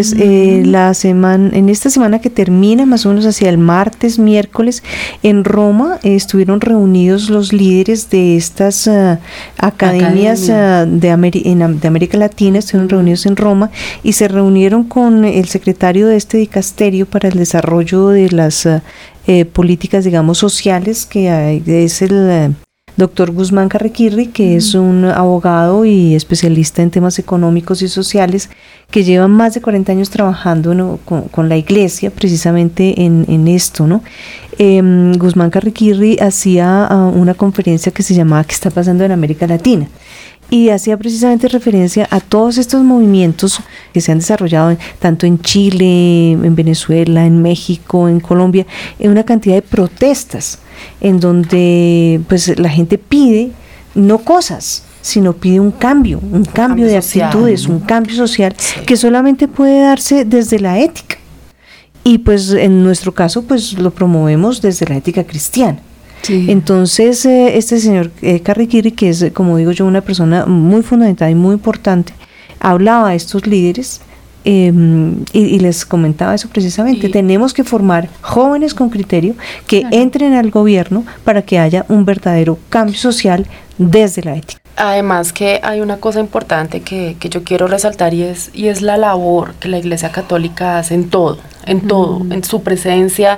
esta semana que termina, más o menos hacia el martes, miércoles, en Roma estuvieron reunidos los líderes de estas academias de América Latina, estuvieron reunidos en Roma y se reunieron con el secretario de este dicasterio para el desarrollo de las políticas, digamos, sociales, que es el doctor Guzmán Carrequirri, que es un abogado y especialista en temas económicos y sociales, que lleva más de 40 años trabajando con la iglesia precisamente en esto, ¿no? Guzmán Carrequirri hacía una conferencia que se llamaba ¿Qué está pasando en América Latina? Y hacía precisamente referencia a todos estos movimientos que se han desarrollado tanto en Chile, en Venezuela, en México, en Colombia, en una cantidad de protestas en donde pues la gente pide no cosas, sino pide un cambio de actitudes, social, un cambio social que solamente puede darse desde la ética. Y pues en nuestro caso pues lo promovemos desde la ética cristiana. Sí. Entonces este señor Carrequirri, que es, como digo yo, una persona muy fundamental y muy importante, hablaba a estos líderes y les comentaba eso precisamente. Tenemos que formar jóvenes con criterio que entren al gobierno para que haya un verdadero cambio social desde la ética. Además que hay una cosa importante que yo quiero resaltar y es la labor que la Iglesia Católica hace en todo, en su presencia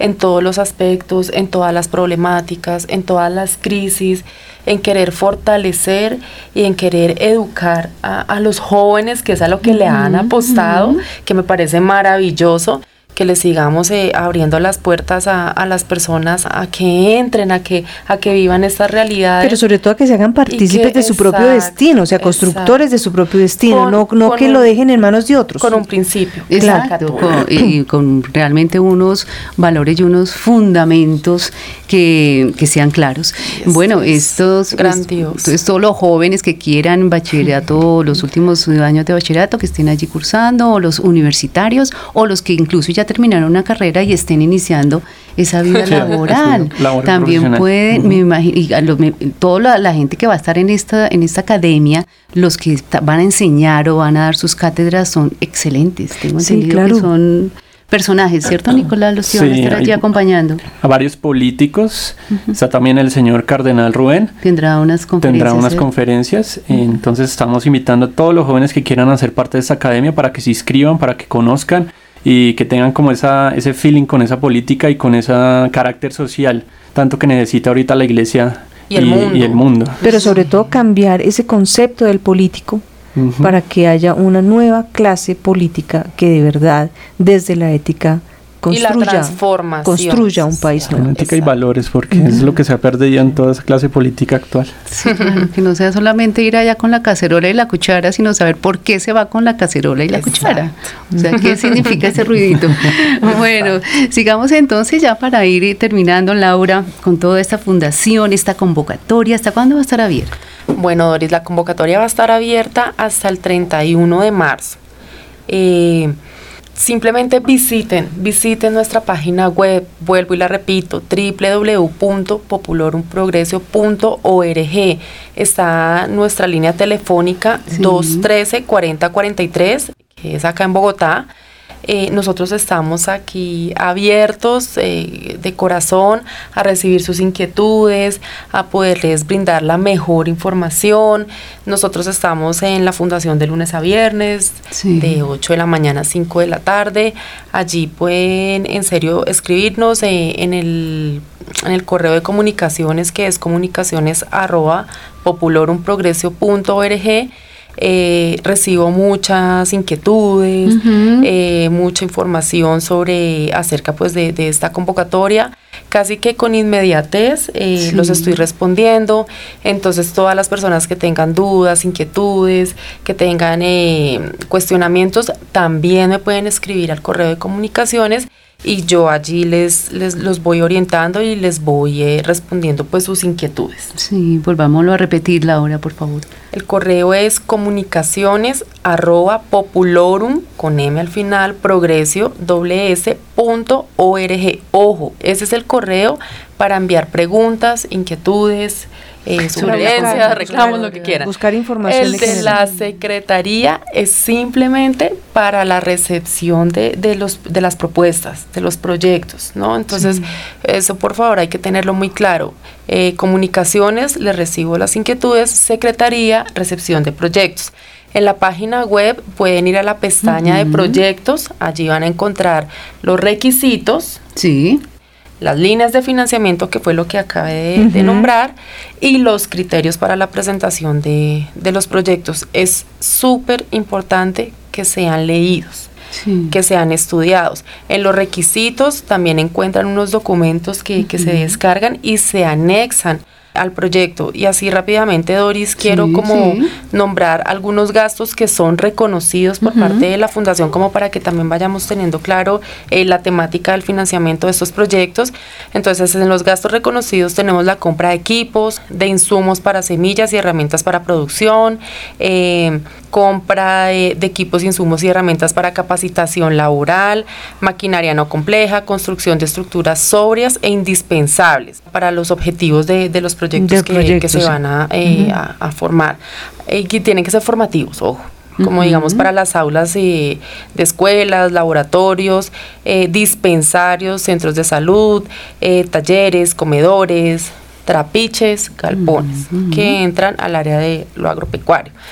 en todos los aspectos, en todas las problemáticas, en todas las crisis, en querer fortalecer y en querer educar a los jóvenes, que es a lo que le han apostado, que me parece maravilloso, que les sigamos abriendo las puertas a las personas a que entren, a que vivan estas realidades. Pero sobre todo a que se hagan partícipes de su propio destino, o sea, constructores de su propio destino, no que lo dejen en manos de otros. Con un principio. Exacto, con realmente unos valores y unos fundamentos que sean claros. Bueno, estos todos los jóvenes que quieran bachillerato, los últimos años de bachillerato, que estén allí cursando, o los universitarios, o los que incluso ya terminaron una carrera y estén iniciando esa vida laboral. También pueden, me imagino, toda la gente que va a estar en esta academia, los que van a enseñar o van a dar sus cátedras son excelentes. Tengo entendido que son personajes, ¿cierto, Nicolás? Los que van a estar allí acompañando. A varios políticos. Está también el señor Cardenal Rubén. Tendrá unas conferencias. Entonces estamos invitando a todos los jóvenes que quieran hacer parte de esta academia para que se inscriban, para que conozcan y que tengan como ese feeling con esa política y con ese carácter social, tanto que necesita ahorita la iglesia y el mundo. Pero sobre todo cambiar ese concepto del político para que haya una nueva clase política que de verdad, desde la ética, construya un país nuevo. Ética y valores, porque es lo que se ha perdido en toda esa clase política actual. Sí, claro, que no sea solamente ir allá con la cacerola y la cuchara, sino saber por qué se va con la cacerola y la cuchara. O sea, ¿qué significa ese ruidito? Bueno, sigamos entonces ya para ir terminando, Laura, con toda esta fundación, esta convocatoria. ¿Hasta cuándo va a estar abierta? Bueno, Doris, la convocatoria va a estar abierta hasta el 31 de marzo. Simplemente visiten nuestra página web, vuelvo y la repito, www.populorumprogresio.org. Está nuestra línea telefónica 213-4043, que es acá en Bogotá. Nosotros estamos aquí abiertos de corazón a recibir sus inquietudes, a poderles brindar la mejor información. Nosotros estamos en la fundación de lunes a viernes, de 8 de la mañana a 5 de la tarde. Allí pueden en serio escribirnos en el correo de comunicaciones, que es comunicaciones@populorumprogresio.org. Recibo muchas inquietudes, mucha información acerca pues de esta convocatoria. Casi que con inmediatez los estoy respondiendo. Entonces todas las personas que tengan dudas, inquietudes, que tengan cuestionamientos, también me pueden escribir al correo de comunicaciones y yo allí los voy orientando y les voy respondiendo pues sus inquietudes. Sí, volvámoslo a repetir, Laura, por favor. El correo es comunicaciones@populorum, con M al final, progresio.org. Ojo, ese es el correo para enviar preguntas, inquietudes, sugerencias, reclamos, lo que quieran. Buscar información. El de la secretaría es simplemente para la recepción de las propuestas, de los proyectos, ¿no? Entonces, eso por favor hay que tenerlo muy claro. Comunicaciones, les recibo las inquietudes, secretaría, recepción de proyectos. En la página web pueden ir a la pestaña de proyectos, allí van a encontrar los requisitos. Las líneas de financiamiento, que fue lo que acabé de nombrar, y los criterios para la presentación de los proyectos. Es súper importante que sean leídos, que sean estudiados. En los requisitos también encuentran unos documentos que se descargan y se anexan al proyecto. Y así rápidamente, Doris, quiero nombrar algunos gastos que son reconocidos por parte de la Fundación, como para que también vayamos teniendo claro la temática del financiamiento de estos proyectos. Entonces, en los gastos reconocidos tenemos la compra de equipos, de insumos para semillas y herramientas para producción, compra de equipos, insumos y herramientas para capacitación laboral, maquinaria no compleja, construcción de estructuras sobrias e indispensables para los objetivos de los proyectos que se van a formar, que tienen que ser formativos, ojo, como digamos para las aulas de escuelas, laboratorios, dispensarios, centros de salud, talleres, comedores, trapiches, galpones, que entran al área de lo agropecuario.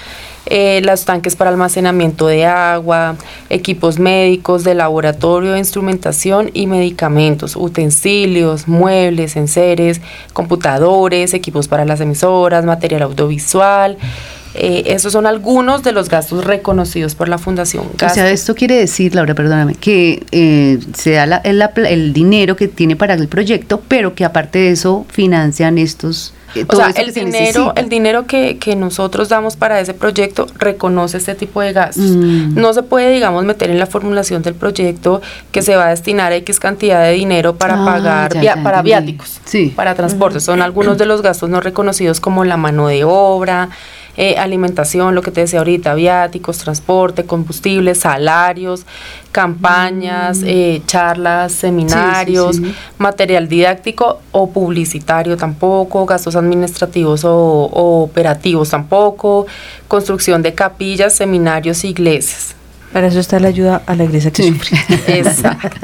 los tanques para almacenamiento de agua, equipos médicos, de laboratorio, instrumentación y medicamentos, utensilios, muebles, enseres, computadores, equipos para las emisoras, material audiovisual. Esos son algunos de los gastos reconocidos por la Fundación Gasto. O sea, esto quiere decir, Laura, perdóname, que se da el dinero que tiene para el proyecto, pero que aparte de eso financian estos... O sea, el dinero que nosotros damos para ese proyecto reconoce este tipo de gastos. No se puede, digamos, meter en la formulación del proyecto que se va a destinar X cantidad de dinero para pagar para viáticos, para transporte. Son algunos de los gastos no reconocidos, como la mano de obra, alimentación, lo que te decía ahorita, viáticos, transporte, combustible, salarios, campañas, charlas, seminarios, material didáctico o publicitario tampoco, gastos administrativos o operativos tampoco, construcción de capillas, seminarios, iglesias. Para eso está la ayuda a la iglesia que sufre. Exacto.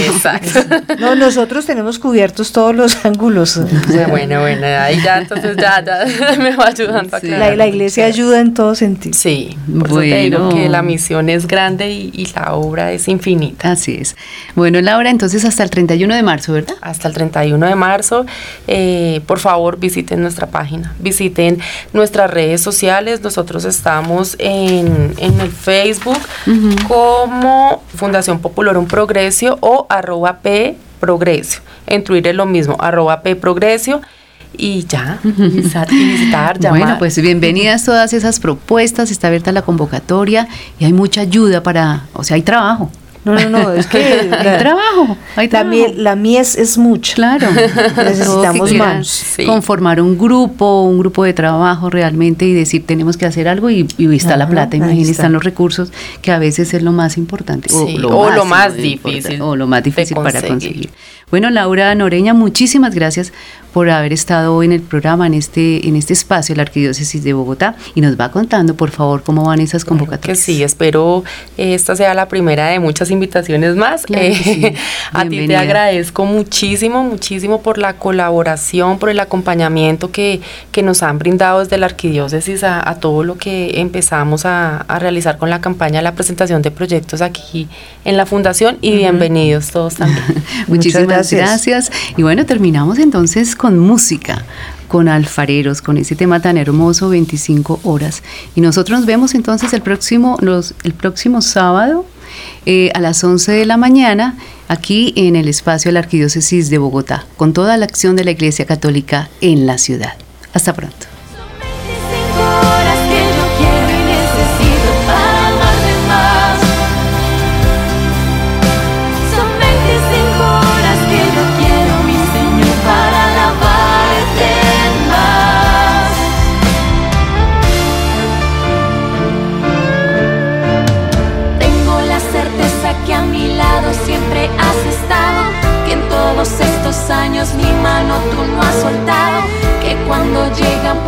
No, nosotros tenemos cubiertos todos los ángulos. Bueno, ahí ya, entonces ya me va ayudando a aclarar. La iglesia ayuda en todo sentido. Sí, por eso te digo que la misión es grande y la obra es infinita. Así es. Bueno, Laura, entonces hasta el 31 de marzo, ¿verdad? Hasta el 31 de marzo. Por favor, visiten nuestra página, visiten nuestras redes sociales. Nosotros estamos en el Facebook, como Fundación Populorum Progressio o @pprogresio. En Twitter lo mismo, @pprogresio. Y ya, visitar, llamar. Bueno, pues bienvenidas todas esas propuestas, está abierta la convocatoria y hay mucha ayuda o sea, hay trabajo. No, es que hay trabajo. La mies es mucha. Claro. Necesitamos manos. Conformar un grupo de trabajo realmente y decir tenemos que hacer algo y está la plata, imagínense, están los recursos, que a veces es lo más importante. O lo más difícil para conseguir. Bueno, Laura Noreña, muchísimas gracias por haber estado hoy en el programa, en este espacio de la Arquidiócesis de Bogotá, y nos va contando, por favor, cómo van esas convocatorias. Que sí, espero esta sea la primera de muchas invitaciones más. Claro sí. A ti te agradezco muchísimo por la colaboración, por el acompañamiento que nos han brindado desde la Arquidiócesis a todo lo que empezamos a realizar con la campaña de la presentación de proyectos aquí en la Fundación, y bienvenidos todos también. Muchísimas gracias. Y bueno, terminamos entonces con música, con alfareros, con ese tema tan hermoso, 25 horas. Y nosotros nos vemos entonces el próximo sábado a las 11 de la mañana, aquí en el espacio de la Arquidiócesis de Bogotá, con toda la acción de la Iglesia Católica en la ciudad. Hasta pronto. Siempre has estado, que en todos estos años mi mano tú no has soltado, que cuando llegan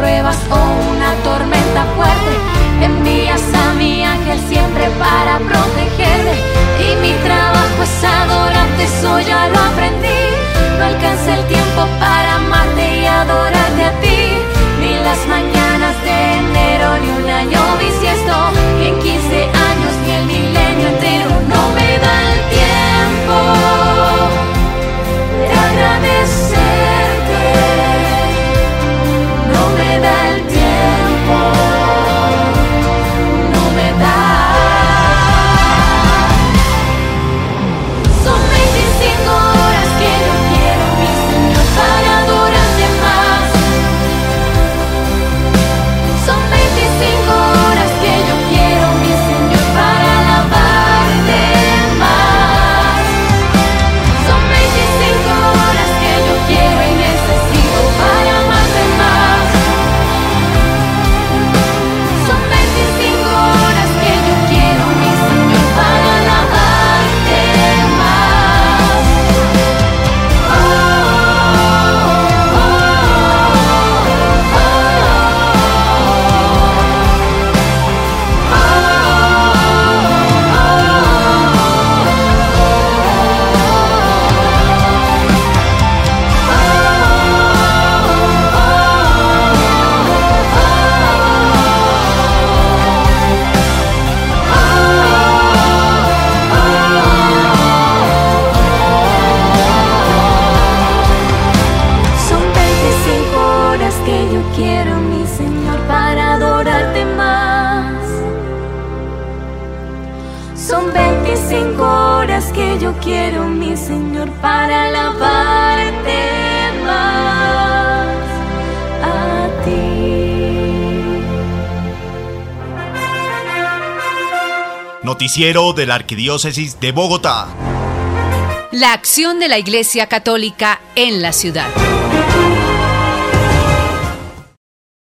yo quiero, mi Señor, para alabarte más a ti. Noticiero de la Arquidiócesis de Bogotá. La acción de la Iglesia Católica en la ciudad.